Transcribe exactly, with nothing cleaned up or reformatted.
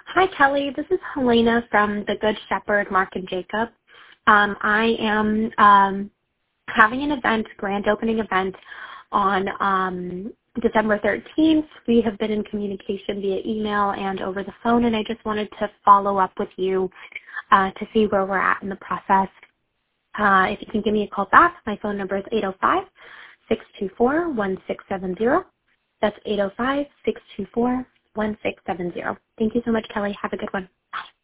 Hi, Kelly. This is Helena from the Good Shepherd, Mark and Jacob. Um, I am um, having an event, grand opening event, on um, December thirteenth. We have been in communication via email and over the phone, and I just wanted to follow up with you uh, to see where we're at in the process. Uh, if you can give me a call back, my phone number is eight oh five, six two four, one six seven zero. That's eight oh five, six two four, one six seven zero. Thank you so much, Kelly. Have a good one. Bye.